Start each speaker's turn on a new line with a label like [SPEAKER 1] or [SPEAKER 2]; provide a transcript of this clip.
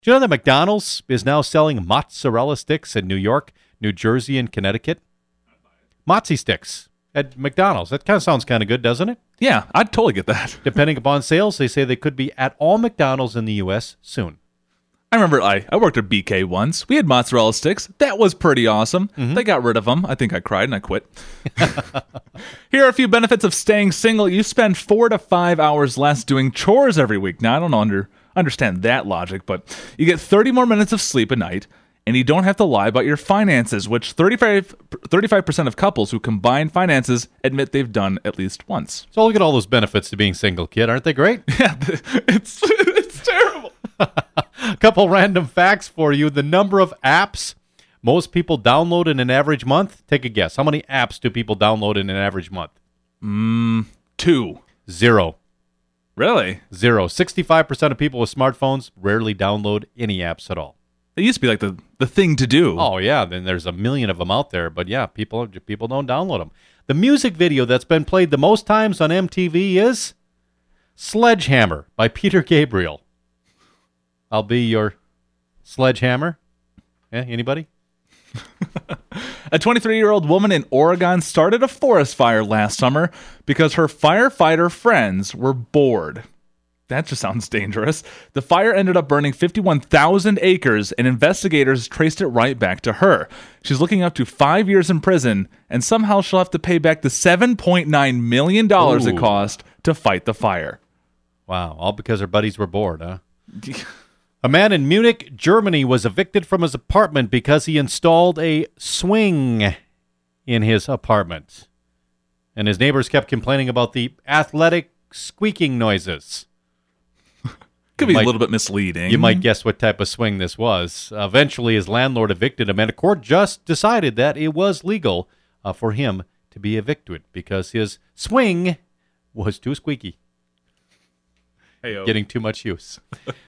[SPEAKER 1] Do you know that McDonald's is now selling mozzarella sticks in New York, New Jersey, and Connecticut? Mozzie sticks at McDonald's. That kind of sounds kind of good, doesn't it?
[SPEAKER 2] Yeah, I'd totally get that.
[SPEAKER 1] Depending upon sales, they say they could be at all McDonald's in the U.S. soon.
[SPEAKER 2] I remember I worked at BK once. We had mozzarella sticks. That was pretty awesome. They got rid of them. I think I cried and I quit. Here are a few benefits of staying single. You spend 4 to 5 hours less doing chores every week. Now, I don't understand that logic, but you get 30 more minutes of sleep a night, and you don't have to lie about your finances, which 35% of couples who combine finances admit they've done at least once.
[SPEAKER 1] So look at all those benefits to being single, kid. Aren't they great?
[SPEAKER 2] Yeah, it's terrible.
[SPEAKER 1] A couple random facts for you. The number of apps most people download in an average month. Take a guess. How many apps do people download in an average month?
[SPEAKER 2] 2.
[SPEAKER 1] 0.
[SPEAKER 2] Really?
[SPEAKER 1] 0. 65% of people with smartphones rarely download any apps at all.
[SPEAKER 2] It used to be like the thing to do.
[SPEAKER 1] Oh, yeah. Then there's a million of them out there. But, yeah, people don't download them. The music video that's been played the most times on MTV is Sledgehammer by Peter Gabriel. I'll be your sledgehammer. Yeah, anybody?
[SPEAKER 2] A 23-year-old woman in Oregon started a forest fire last summer because her firefighter friends were bored. That just sounds dangerous. The fire ended up burning 51,000 acres, and investigators traced it right back to her. She's looking up to 5 years in prison, and somehow she'll have to pay back the $7.9 million it cost to fight the fire.
[SPEAKER 1] Wow, all because her buddies were bored, huh? A man in Munich, Germany, was evicted from his apartment because he installed a swing in his apartment. And his neighbors kept complaining about the athletic squeaking noises.
[SPEAKER 2] Could be a little bit misleading.
[SPEAKER 1] You might guess what type of swing this was. Eventually, his landlord evicted him, and a court just decided that it was legal for him to be evicted because his swing was too squeaky.
[SPEAKER 2] Hey-o.
[SPEAKER 1] Getting too much use.